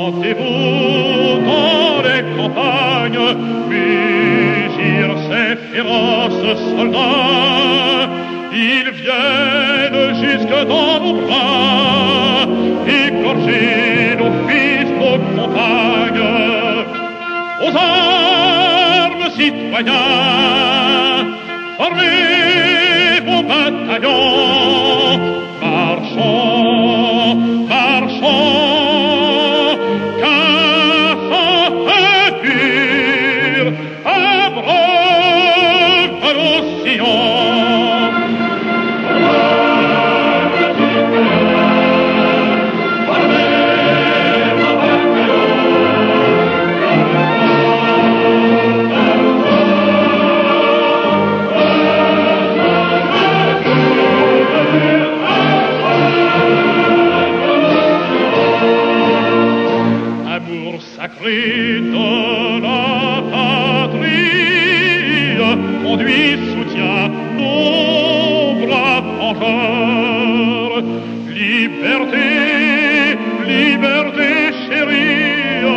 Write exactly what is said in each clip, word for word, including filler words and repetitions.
Sentez-vous dans les campagnes mugir ces féroces soldats. Ils viennent jusque dans nos bras, égorger nos fils, nos compagnes. Aux armes, citoyens, formez vos bataillons, marchons, marchons, car sang pur abreuve nos sillons. Sacré de la patrie, conduit, soutient nos braves vengeurs. Liberté, liberté chérie,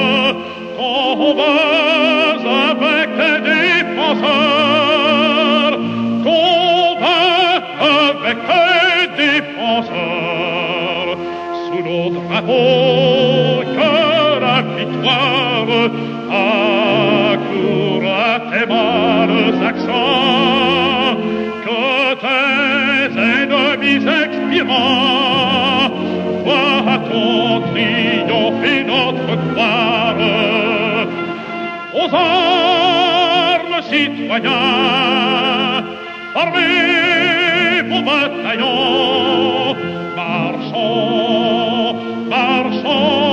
combat avec tes défenseurs, combat avec tes défenseurs, sous nos drapeaux que la victoire accourt à tes mâles accents, que tes ennemis expirants voient ton triomphe et notre gloire. Aux armes, citoyens, formez vos bataillons, marchons, marchons,